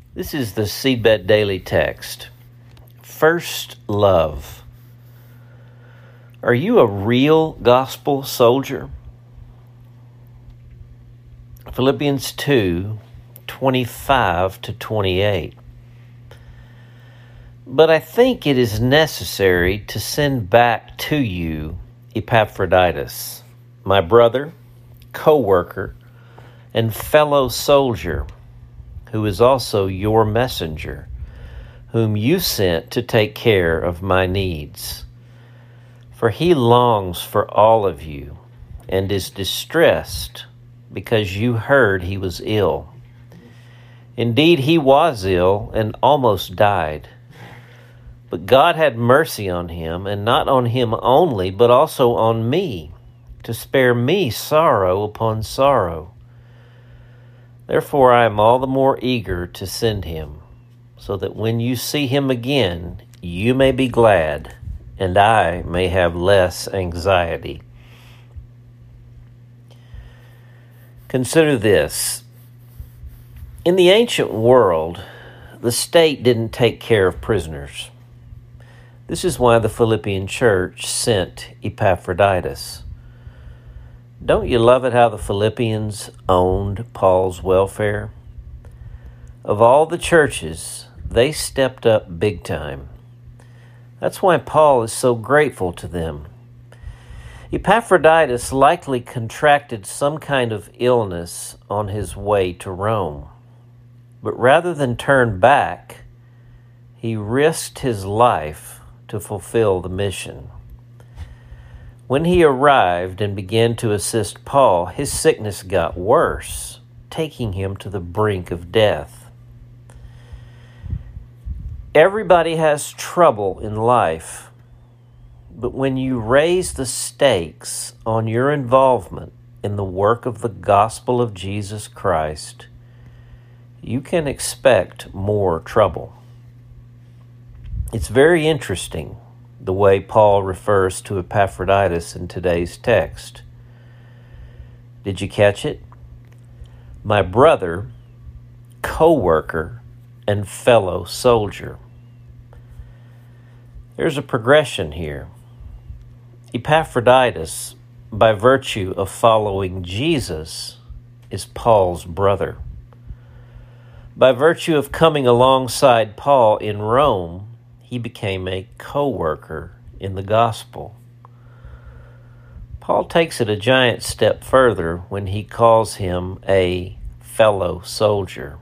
This is the Seedbed Daily Text. First love. Are you a real gospel soldier? Philippians 2:25-28. But I think it is necessary to send back to you Epaphroditus, my brother, co-worker, and fellow soldier, who is also your messenger, whom you sent to take care of my needs. For he longs for all of you and is distressed because you heard he was ill. Indeed, he was ill and almost died. But God had mercy on him, and not on him only, but also on me, to spare me sorrow upon sorrow. Therefore I am all the more eager to send him, so that when you see him again, you may be glad, and I may have less anxiety. Consider this. In the ancient world, the state didn't take care of prisoners. This is why the Philippian church sent Epaphroditus. Don't you love it how the Philippians owned Paul's welfare? Of all the churches, they stepped up big time. That's why Paul is so grateful to them. Epaphroditus likely contracted some kind of illness on his way to Rome. But rather than turn back, he risked his life to fulfill the mission. When he arrived and began to assist Paul, his sickness got worse, taking him to the brink of death. Everybody has trouble in life, but when you raise the stakes on your involvement in the work of the gospel of Jesus Christ, you can expect more trouble. It's very interesting the way Paul refers to Epaphroditus in today's text. Did you catch it? My brother, co-worker, and fellow soldier. There's a progression here. Epaphroditus, by virtue of following Jesus, is Paul's brother. By virtue of coming alongside Paul in Rome, he became a co-worker in the gospel. Paul takes it a giant step further when he calls him a fellow soldier.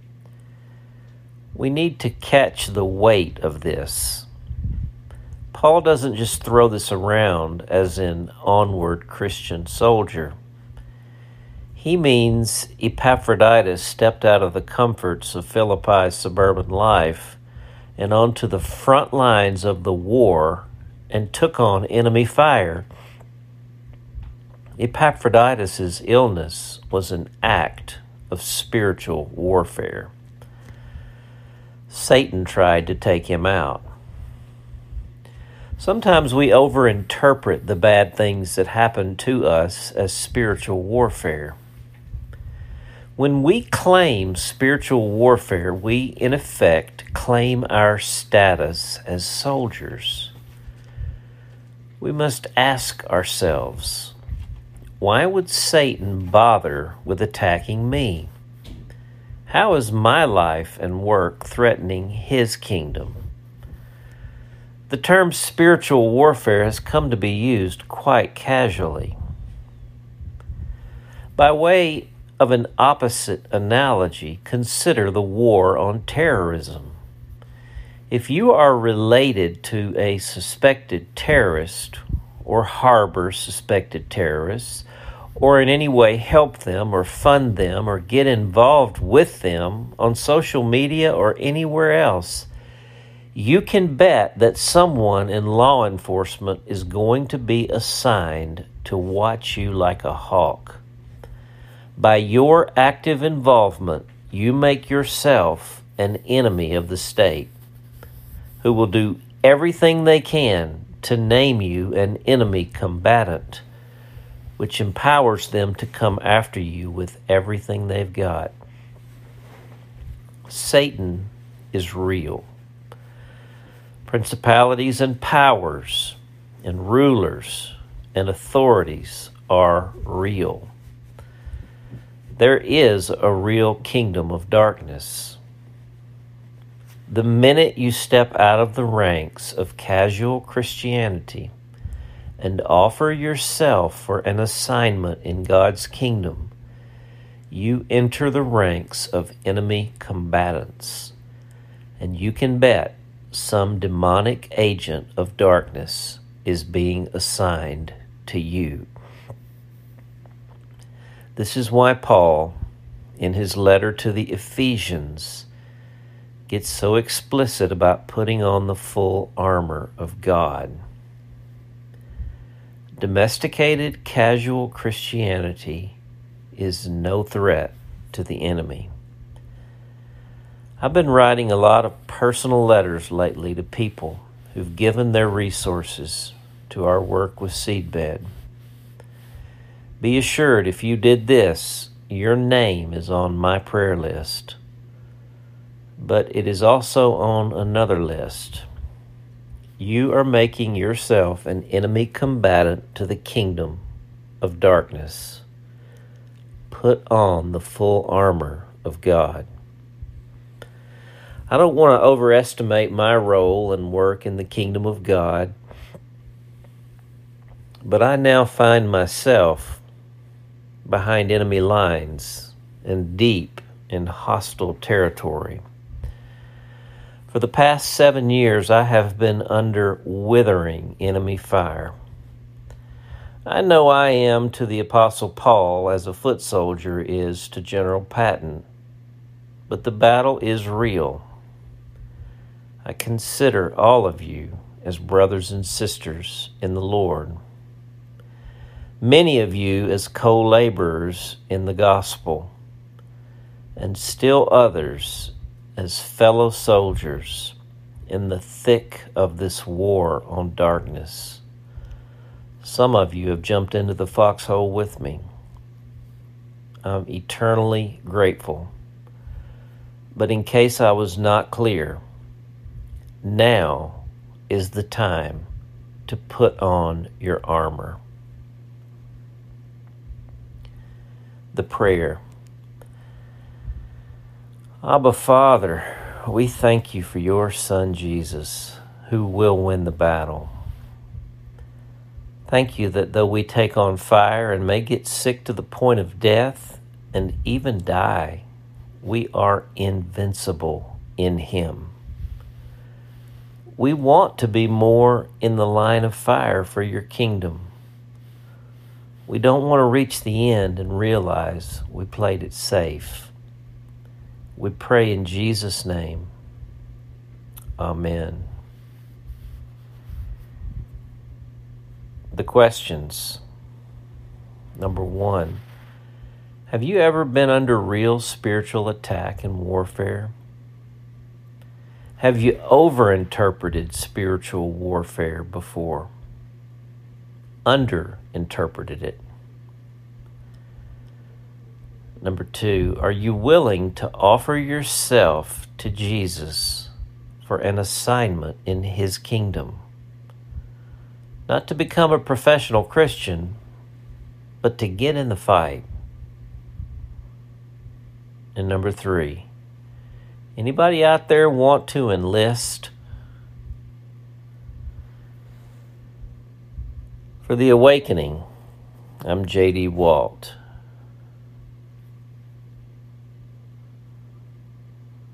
We need to catch the weight of this. Paul doesn't just throw this around as an onward Christian soldier. He means Epaphroditus stepped out of the comforts of Philippi's suburban life and onto the front lines of the war and took on enemy fire. Epaphroditus' illness was an act of spiritual warfare. Satan tried to take him out. Sometimes we overinterpret the bad things that happen to us as spiritual warfare. When we claim spiritual warfare, we, in effect, claim our status as soldiers. We must ask ourselves, why would Satan bother with attacking me? How is my life and work threatening his kingdom? The term spiritual warfare has come to be used quite casually. By way of an opposite analogy, consider the war on terrorism. If you are related to a suspected terrorist or harbor suspected terrorists, or in any way help them or fund them or get involved with them on social media or anywhere else, you can bet that someone in law enforcement is going to be assigned to watch you like a hawk. By your active involvement, you make yourself an enemy of the state, who will do everything they can to name you an enemy combatant, which empowers them to come after you with everything they've got. Satan is real. Principalities and powers and rulers and authorities are real. There is a real kingdom of darkness. The minute you step out of the ranks of casual Christianity and offer yourself for an assignment in God's kingdom, you enter the ranks of enemy combatants, and you can bet some demonic agent of darkness is being assigned to you. This is why Paul, in his letter to the Ephesians, gets so explicit about putting on the full armor of God. Domesticated, casual Christianity is no threat to the enemy. I've been writing a lot of personal letters lately to people who've given their resources to our work with Seedbed. Be assured, if you did this, your name is on my prayer list. But it is also on another list. You are making yourself an enemy combatant to the kingdom of darkness. Put on the full armor of God. I don't want to overestimate my role and work in the kingdom of God, but I now find myself behind enemy lines and deep in hostile territory. For the past 7 years, I have been under withering enemy fire. I know I am to the Apostle Paul as a foot soldier is to General Patton, but the battle is real. I consider all of you as brothers and sisters in the Lord. Many of you as co-laborers in the gospel, and still others as fellow soldiers in the thick of this war on darkness. Some of you have jumped into the foxhole with me. I'm eternally grateful. But in case I was not clear, now is the time to put on your armor. The prayer. Abba, Father, we thank you for your Son, Jesus, who will win the battle. Thank you that though we take on fire and may get sick to the point of death and even die, we are invincible in Him. We want to be more in the line of fire for your kingdom. We don't want to reach the end and realize we played it safe. We pray in Jesus' name. Amen. The questions. Number 1, have you ever been under real spiritual attack and warfare? Have you overinterpreted spiritual warfare before? Underinterpreted it? Number 2, are you willing to offer yourself to Jesus for an assignment in His kingdom? Not to become a professional Christian, but to get in the fight. And number 3, anybody out there want to enlist? For The Awakening, I'm J.D. Walt.